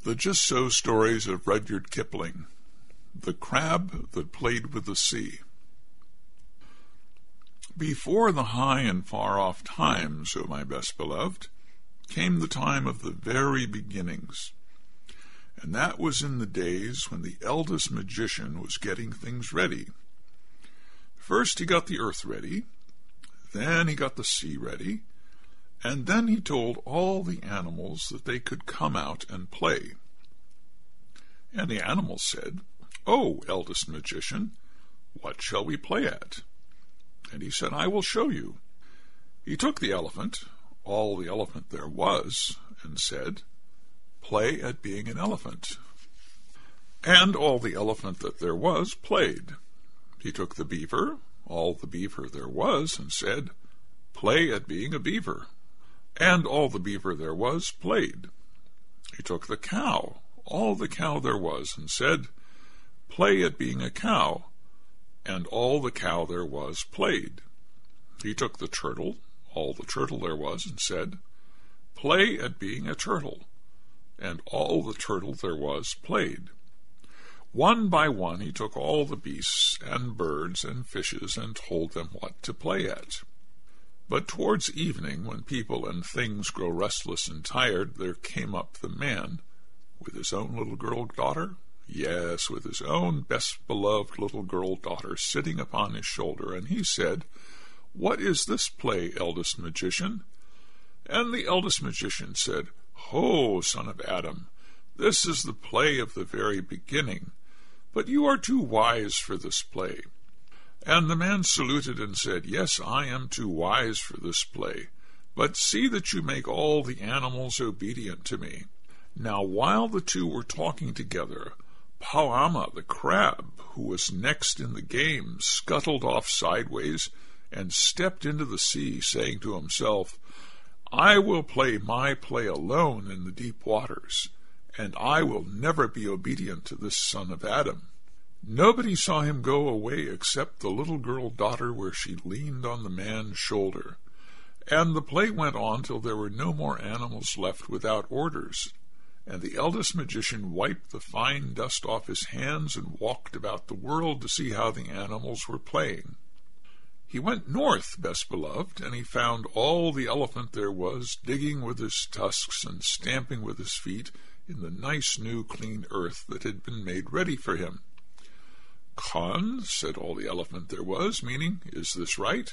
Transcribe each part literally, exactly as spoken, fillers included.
The Just So Stories of Rudyard Kipling, The Crab That Played with the Sea. Before the high and far-off times, O my best beloved, came the time of the very beginnings, and that was in the days when the eldest magician was getting things ready. First he got the earth ready, then he got the sea ready, and then he told all the animals that they could come out and play. And the animals said, "Oh, eldest magician, what shall we play at?" And he said, "I will show you." He took the elephant, all the elephant there was, and said, "Play at being an elephant." And all the elephant that there was played. He took the beaver, all the beaver there was, and said, "Play at being a beaver." And all the beaver there was played. He took the cow, all the cow there was, and said, "Play at being a cow." And all the cow there was played. He took the turtle, all the turtle there was, and said, "Play at being a turtle." And all the turtle there was played. One by one he took all the beasts and birds and fishes and told them what to play at. But towards evening, when people and things grow restless and tired, there came up the man with his own little girl daughter, yes, with his own best-beloved little girl daughter sitting upon his shoulder, and he said, "What is this play, eldest magician?" And the eldest magician said, "Ho, son of Adam, this is the play of the very beginning, but you are too wise for this play." And the man saluted and said, "Yes, I am too wise for this play, but see that you make all the animals obedient to me." Now while the two were talking together, Pauama the crab, who was next in the game, scuttled off sideways and stepped into the sea, saying to himself, "I will play my play alone in the deep waters, and I will never be obedient to this son of Adam." Nobody saw him go away except the little girl daughter, where she leaned on the man's shoulder. And the play went on till there were no more animals left without orders, and the eldest magician wiped the fine dust off his hands and walked about the world to see how the animals were playing. He went north, best beloved, and he found all the elephant there was digging with his tusks and stamping with his feet in the nice new clean earth that had been made ready for him. "Khan," said all the elephant there was, meaning, "Is this right?"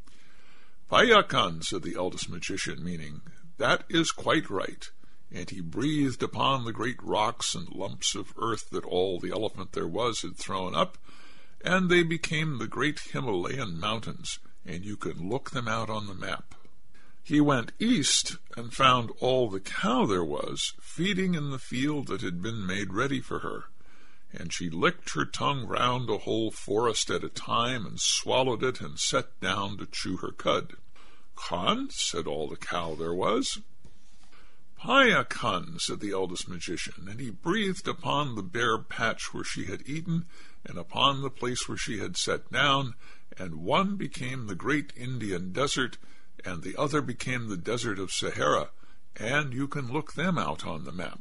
"Paya Khan," said the eldest magician, meaning, "That is quite right." And he breathed upon the great rocks and lumps of earth that all the elephant there was had thrown up, and they became the great Himalayan mountains, and you can look them out on the map. He went east and found all the cow there was feeding in the field that had been made ready for her, and she licked her tongue round a whole forest at a time and swallowed it and sat down to chew her cud. "Khan," said all the cow there was. "Paya Khan," said the eldest magician, and he breathed upon the bare patch where she had eaten, and upon the place where she had sat down, and one became the great Indian desert, and the other became the desert of Sahara, and you can look them out on the map.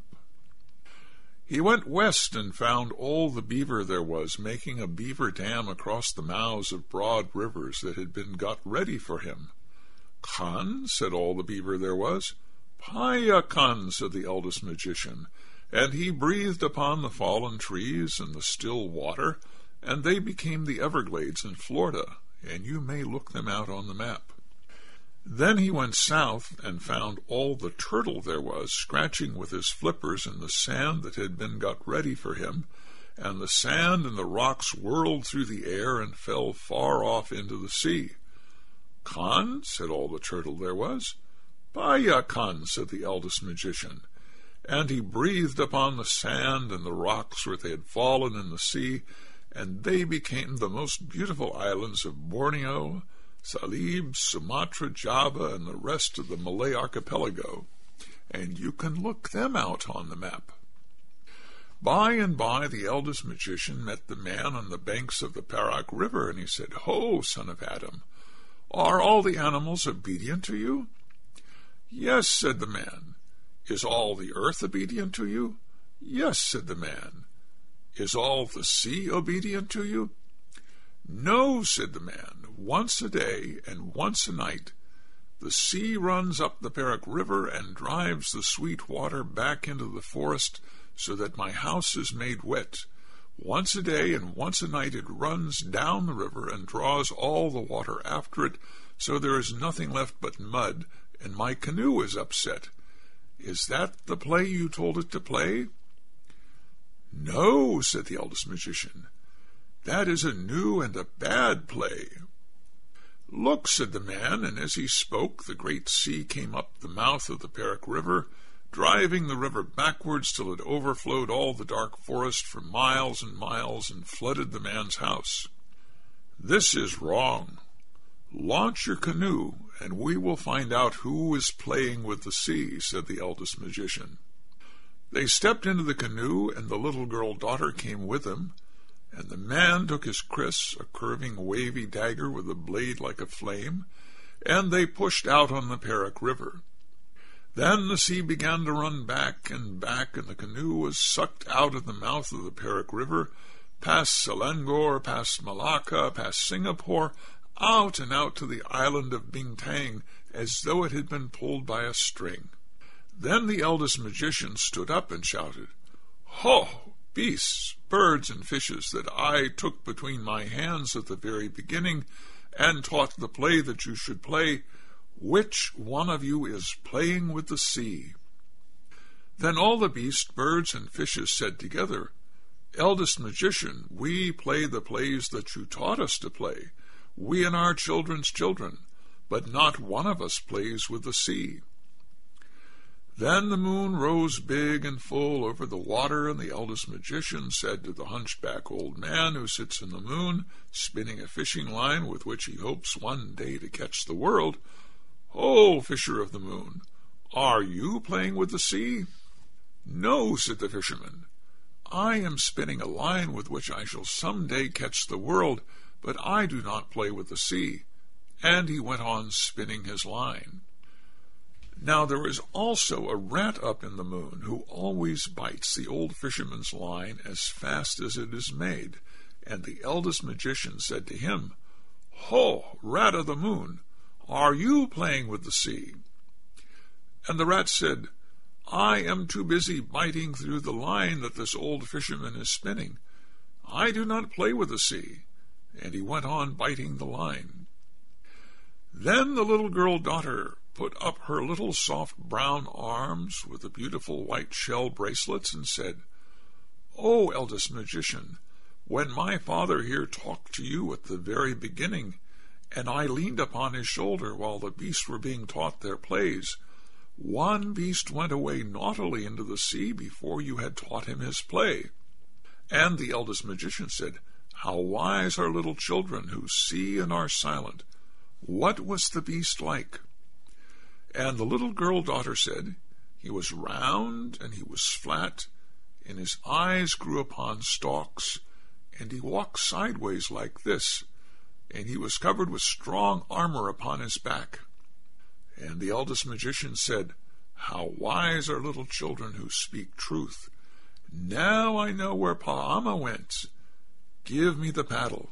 He went west and found all the beaver there was making a beaver dam across the mouths of broad rivers that had been got ready for him. "Khan," said all the beaver there was. "Paya Khan," said the eldest magician, and he breathed upon the fallen trees and the still water, and they became the Everglades in Florida, and you may look them out on the map. Then he went south and found all the turtle there was scratching with his flippers in the sand that had been got ready for him, and the sand and the rocks whirled through the air and fell far off into the sea. "Khan," said all the turtle there was. "Paya Khan," said the eldest magician, and he breathed upon the sand and the rocks where they had fallen in the sea, and they became the most beautiful islands of Borneo, Salib, Sumatra, Java, and the rest of the Malay archipelago, and you can look them out on the map. By and by the eldest magician met the man on the banks of the Perak River, and he said, "Ho, son of Adam, are all the animals obedient to you?" "Yes," said the man. "Is all the earth obedient to you?" "Yes," said the man. "Is all the sea obedient to you?" "No," said the man. "Once a day and once a night the sea runs up the Perak River and drives the sweet water back into the forest so that my house is made wet. Once a day and once a night it runs down the river and draws all the water after it, so there is nothing left but mud, and my canoe is upset. Is that the play you told it to play?" "No," said the eldest magician. "That is a new and a bad play." "Look," said the man, and as he spoke the great sea came up the mouth of the Perak River, driving the river backwards till it overflowed all the dark forest for miles and miles and flooded the man's house. "This is wrong. Launch your canoe, and we will find out who is playing with the sea," said the eldest magician. They stepped into the canoe, and the little girl daughter came with them, and the man took his kris, a curving, wavy dagger with a blade like a flame, and they pushed out on the Perak River. Then the sea began to run back and back, and the canoe was sucked out of the mouth of the Perak River, past Selangor, past Malacca, past Singapore, out and out to the island of Bintang, as though it had been pulled by a string. Then the eldest magician stood up and shouted, "Ho! Beasts, birds, and fishes that I took between my hands at the very beginning, and taught the play that you should play, which one of you is playing with the sea?" Then all the beasts, birds, and fishes said together, "Eldest magician, we play the plays that you taught us to play, we and our children's children, but not one of us plays with the sea." Then the moon rose big and full over the water, and the eldest magician said to the hunchback old man who sits in the moon, spinning a fishing line with which he hopes one day to catch the world, "Ho, fisher of the moon, are you playing with the sea?" "No," said the fisherman. "I am spinning a line with which I shall some day catch the world, but I do not play with the sea." And he went on spinning his line. Now there is also a rat up in the moon who always bites the old fisherman's line as fast as it is made, and the eldest magician said to him, "Ho, rat of the moon, are you playing with the sea?" And the rat said, "I am too busy biting through the line that this old fisherman is spinning. I do not play with the sea." And he went on biting the line. Then the little girl daughter put up her little soft brown arms with the beautiful white shell bracelets and said, "O eldest magician, when my father here talked to you at the very beginning, and I leaned upon his shoulder while the beasts were being taught their plays, one beast went away naughtily into the sea before you had taught him his play." And the eldest magician said, "How wise are little children who see and are silent. What was the beast like?" And the little girl daughter said, "He was round, and he was flat, and his eyes grew upon stalks, and he walked sideways like this, and he was covered with strong armor upon his back." And the eldest magician said, "How wise are little children who speak truth. Now I know where Pa'ama went. Give me the paddle."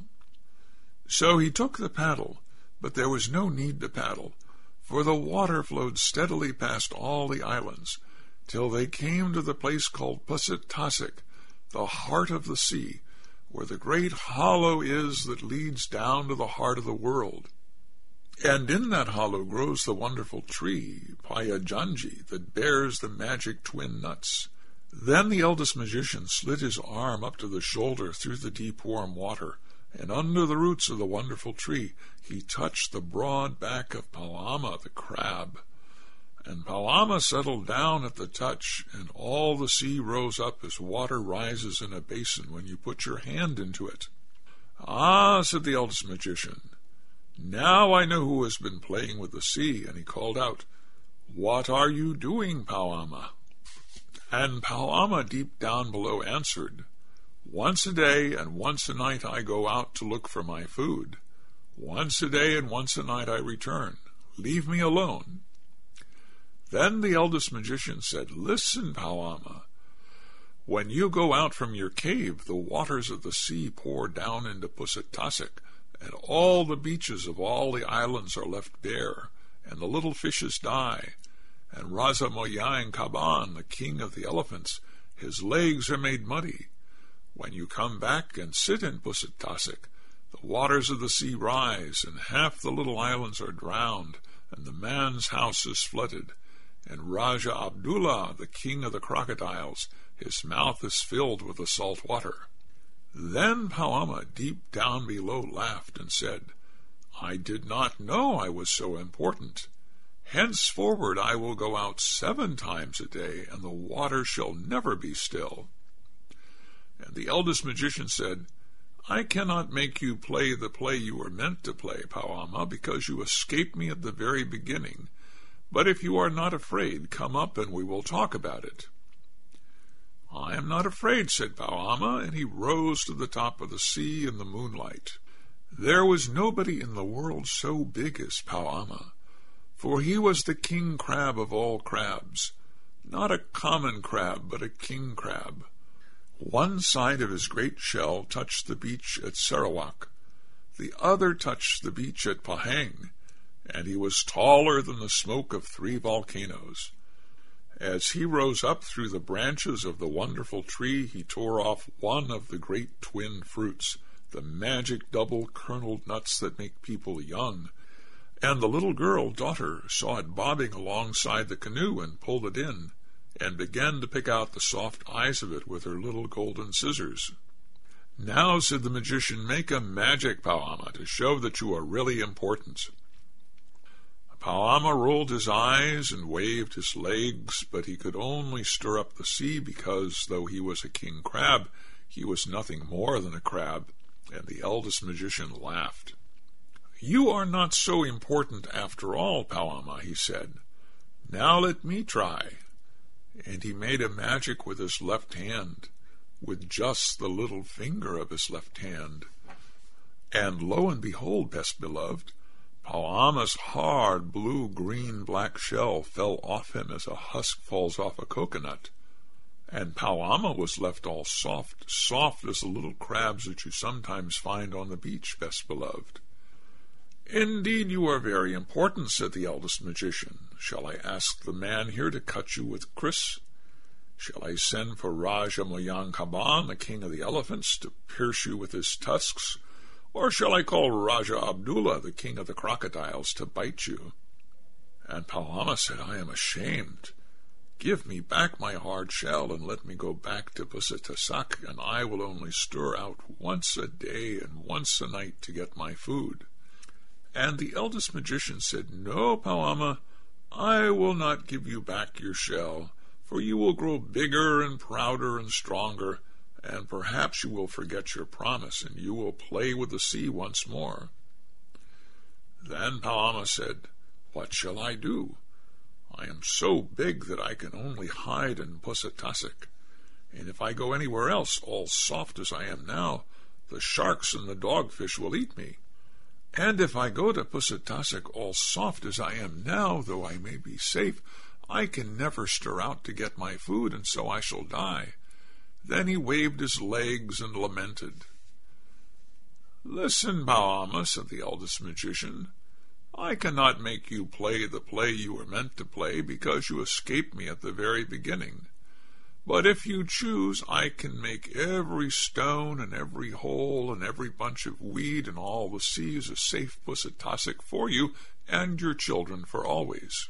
So he took the paddle, but there was no need to paddle, for the water flowed steadily past all the islands, till they came to the place called Pusit Tasik, the heart of the sea, where the great hollow is that leads down to the heart of the world. And in that hollow grows the wonderful tree, Payajanji, that bears the magic twin nuts. Then the eldest magician slid his arm up to the shoulder through the deep warm water, and under the roots of the wonderful tree he touched the broad back of Pa'ama the crab. And Pa'ama settled down at the touch, and all the sea rose up as water rises in a basin when you put your hand into it. "Ah," said the eldest magician, "now I know who has been playing with the sea." And he called out, "What are you doing, Pa'ama?" And Pa'ama deep down below answered, "Once a day and once a night I go out to look for my food. Once a day and once a night I return. Leave me alone." Then the eldest magician said, "Listen, Pa'ama. When you go out from your cave, the waters of the sea pour down into Pusattasik, and all the beaches of all the islands are left bare, and the little fishes die. And Raja Moyang Kaban, the king of the elephants, his legs are made muddy. When you come back and sit in Pusattasik, the waters of the sea rise, and half the little islands are drowned, and the man's house is flooded. And Raja Abdullah, the king of the crocodiles, his mouth is filled with the salt water. Then Pauama, deep down below, laughed and said, I did not know I was so important. Henceforward I will go out seven times a day, and the water shall never be still. And the eldest magician said, I cannot make you play the play you were meant to play, Pauama, because you escaped me at the very beginning. But if you are not afraid, come up and we will talk about it. I am not afraid, said Pauama, and he rose to the top of the sea in the moonlight. There was nobody in the world so big as Pauama, for he was the king crab of all crabs, not a common crab, but a king crab. One side of his great shell touched the beach at Sarawak, the other touched the beach at Pahang, and he was taller than the smoke of three volcanoes. As he rose up through the branches of the wonderful tree, he tore off one of the great twin fruits, the magic double-kerneled nuts that make people young, and the little girl, daughter, saw it bobbing alongside the canoe and pulled it in, and began to pick out the soft eyes of it with her little golden scissors. Now, said the magician, make a magic, Pauama, to show that you are really important. Pauama rolled his eyes and waved his legs, but he could only stir up the sea because, though he was a king crab, he was nothing more than a crab, and the eldest magician laughed. You are not so important after all, Pauama, he said. Now let me try. And he made a magic with his left hand, with just the little finger of his left hand. And lo and behold, best beloved, Pauama's hard blue-green-black shell fell off him as a husk falls off a coconut, and Pauama was left all soft, soft as the little crabs that you sometimes find on the beach, best beloved. Indeed, you are very important, said the eldest magician. Shall I ask the man here to cut you with kris? Shall I send for Raja Moyang Kaban, the king of the elephants, to pierce you with his tusks? Or shall I call Raja Abdullah, the king of the crocodiles, to bite you? And Pauama said, I am ashamed. Give me back my hard shell, and let me go back to Pusattasik, and I will only stir out once a day and once a night to get my food. And the eldest magician said, No, Pauama, I will not give you back your shell, for you will grow bigger and prouder and stronger, and perhaps you will forget your promise, and you will play with the sea once more. Then Pauama said, What shall I do? I am so big that I can only hide in Pusattasik, and if I go anywhere else, all soft as I am now, the sharks and the dogfish will eat me. And if I go to Pusattasik all soft as I am now, though I may be safe, I can never stir out to get my food, and so I shall die. Then he waved his legs and lamented. Listen, Pauama, said the eldest magician. I cannot make you play the play you were meant to play because you escaped me at the very beginning. But if you choose, I can make every stone and every hole and every bunch of weed in all the seas a safe Pusattasik for you and your children for always.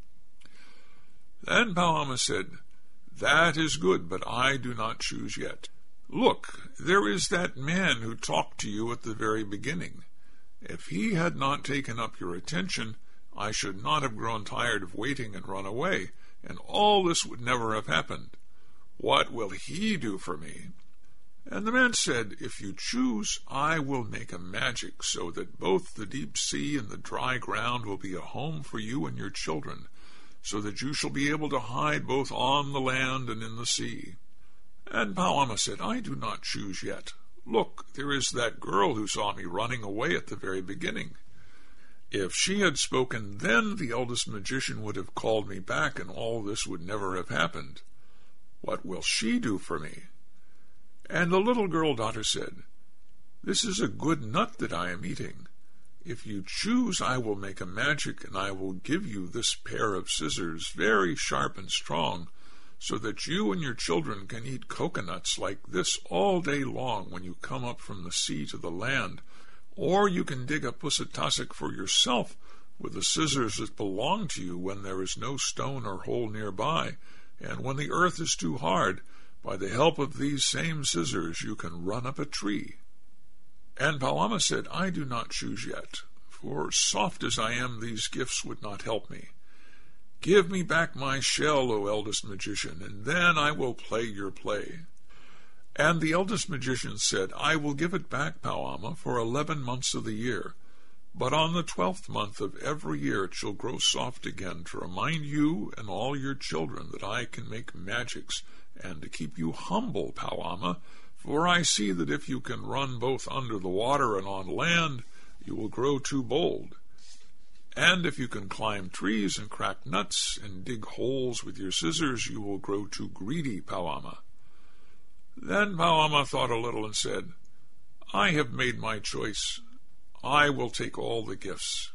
Then Pauama said, That is good, but I do not choose yet. Look, there is that man who talked to you at the very beginning. If he had not taken up your attention, I should not have grown tired of waiting and run away, and all this would never have happened. What will he do for me? And the man said, If you choose, I will make a magic so that both the deep sea and the dry ground will be a home for you and your children, so that you shall be able to hide both on the land and in the sea. And Pauama said, I do not choose yet. Look, there is that girl who saw me running away at the very beginning. If she had spoken then, the eldest magician would have called me back, and all this would never have happened. What will she do for me?" And the little girl daughter said, "This is a good nut that I am eating. If you choose, I will make a magic, and I will give you this pair of scissors, very sharp and strong, so that you and your children can eat coconuts like this all day long when you come up from the sea to the land. Or you can dig a pussitassik for yourself with the scissors that belong to you when there is no stone or hole nearby, and when the earth is too hard, by the help of these same scissors you can run up a tree." And Pauama said, "I do not choose yet, for soft as I am, these gifts would not help me. Give me back my shell, O eldest magician, and then I will play your play." And the eldest magician said, "I will give it back, Pauama, for eleven months of the year, but on the twelfth month of every year it shall grow soft again, to remind you and all your children that I can make magics, and to keep you humble, Pauama, for I see that if you can run both under the water and on land, you will grow too bold. And if you can climb trees and crack nuts and dig holes with your scissors, you will grow too greedy, Pauama." Then Pauama thought a little and said, "I have made my choice. I will take all the gifts."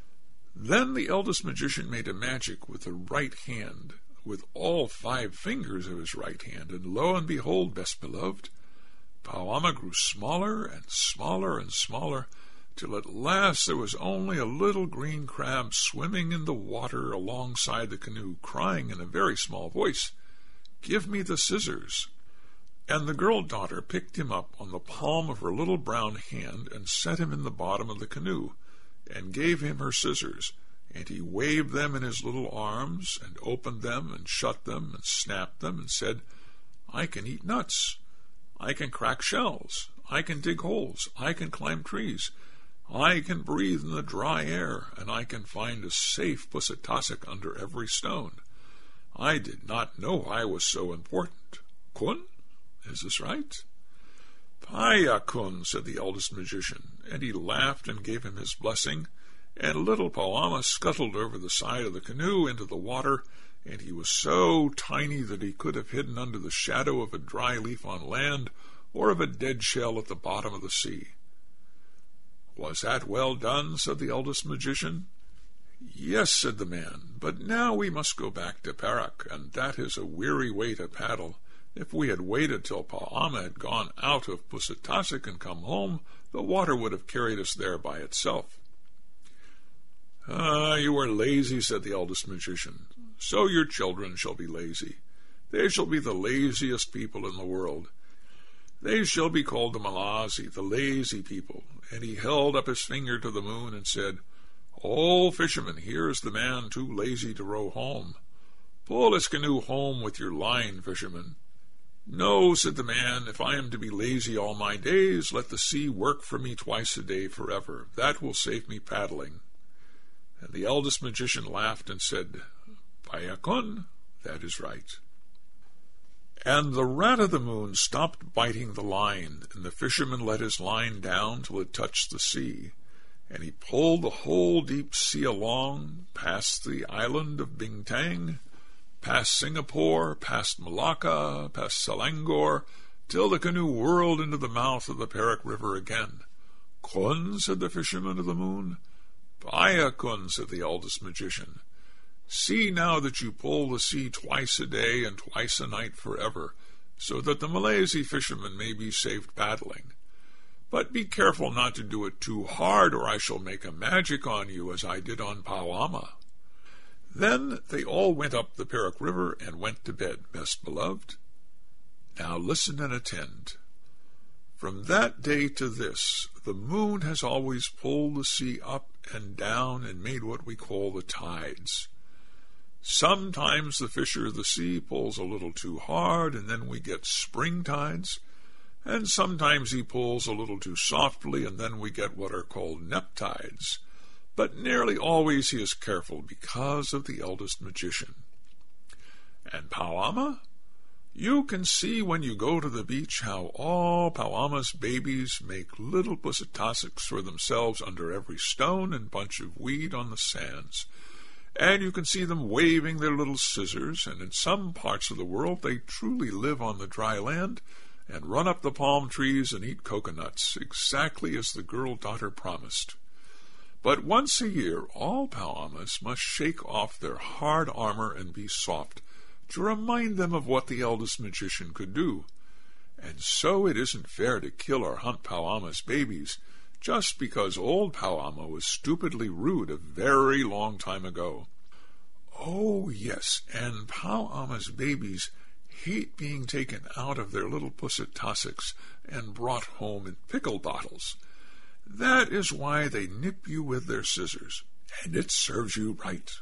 Then the eldest magician made a magic with the right hand, with all five fingers of his right hand, and lo and behold, best beloved, Pauama grew smaller and smaller and smaller, till at last there was only a little green crab swimming in the water alongside the canoe, crying in a very small voice, "Give me the scissors." And the girl daughter picked him up on the palm of her little brown hand and set him in the bottom of the canoe, and gave him her scissors, and he waved them in his little arms, and opened them, and shut them, and snapped them, and said, "I can eat nuts. I can crack shells. I can dig holes. I can climb trees. I can breathe in the dry air, and I can find a safe pussitassik under every stone. I did not know I was so important. Kun? Is this right?" "Paya kun," said the eldest magician, and he laughed and gave him his blessing, and little Pauama scuttled over the side of the canoe into the water, and he was so tiny that he could have hidden under the shadow of a dry leaf on land, or of a dead shell at the bottom of the sea. "Was that well done?" said the eldest magician. "Yes," said the man, "but now we must go back to Perak, and that is a weary way to paddle. If we had waited till Pauama had gone out of Pussitassik and come home, the water would have carried us there by itself." "Ah, you are lazy," said the eldest magician. "So your children shall be lazy. They shall be the laziest people in the world. They shall be called the Malazi, the lazy people." And he held up his finger to the moon and said, "Oh, fisherman, here is the man too lazy to row home. Pull his canoe home with your line, fisherman." "No," said the man, "if I am to be lazy all my days, let the sea work for me twice a day forever. That will save me paddling." And the eldest magician laughed and said, "Payakun, that is right." And the rat of the moon stopped biting the line, and the fisherman let his line down till it touched the sea, and he pulled the whole deep sea along, past the island of Bintang, past Singapore, past Malacca, past Selangor, till the canoe whirled into the mouth of the Perak River again. "Kun," said the fisherman of the moon. "Paya kun," said the eldest magician. "See now that you pull the sea twice a day and twice a night forever, so that the Malaysia fishermen may be saved paddling. But be careful not to do it too hard, or I shall make a magic on you, as I did on Pauama." Then they all went up the Perak River and went to bed, best beloved. Now listen and attend. From that day to this, the moon has always pulled the sea up and down and made what we call the tides. Sometimes the fisher of the sea pulls a little too hard, and then we get spring tides, and sometimes he pulls a little too softly, and then we get what are called neap tides. But nearly always he is careful because of the eldest magician. And Pauama? You can see when you go to the beach how all Pauama's babies make little pussitassiks for themselves under every stone and bunch of weed on the sands. and you can see them waving their little scissors, and in some parts of the world they truly live on the dry land and run up the palm trees and eat coconuts, exactly as the girl daughter promised. But once a year all Pauamas must shake off their hard armor and be soft, to remind them of what the eldest magician could do. And so it isn't fair to kill or hunt Pauamas babies, just because old Pauama was stupidly rude a very long time ago. Oh, yes, and Pauama's babies hate being taken out of their little pussitassics and brought home in pickle bottles. That is why they nip you with their scissors, and it serves you right.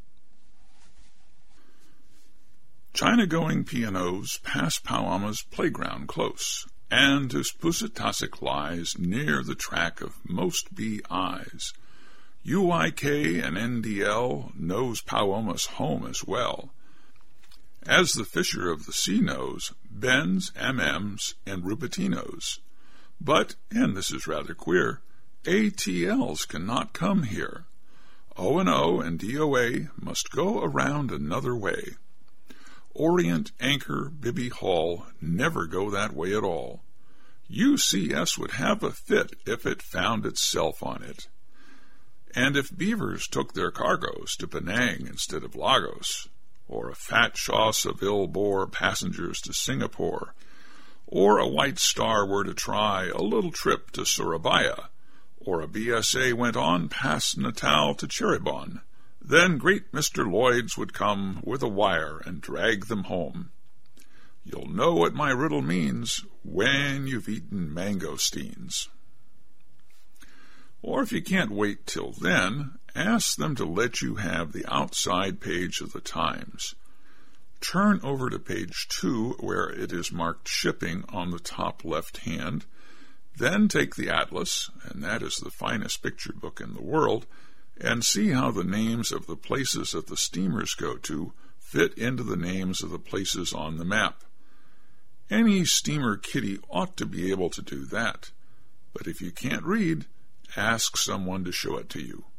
China-going P and Os pass Pauama's playground close, and his pussitassic lies near the track of most bee eyes. U I K and N D L knows Pauama's home as well, as the fisher of the sea knows Bens, M Ms, and Rupetinos. But, and this is rather queer, A T Ls cannot come here. O and O and D O A must go around another way. Orient, Anchor, Bibby Hall never go that way at all. U C S would have a fit if it found itself on it. And if beavers took their cargoes to Penang instead of Lagos, or a fat Shaw Seville bore passengers to Singapore, or a White Star were to try a little trip to Surabaya, or a B S A went on past Natal to Cheribon, then great Mister Lloyd's would come with a wire and drag them home. You'll know what my riddle means when you've eaten mangosteens. Or if you can't wait till then, ask them to let you have the outside page of the Times. Turn over to page two, where it is marked shipping on the top left hand. Then take the atlas, and that is the finest picture book in the world, and see how the names of the places that the steamers go to fit into the names of the places on the map. Any steamer kiddie ought to be able to do that. But if you can't read, ask someone to show it to you.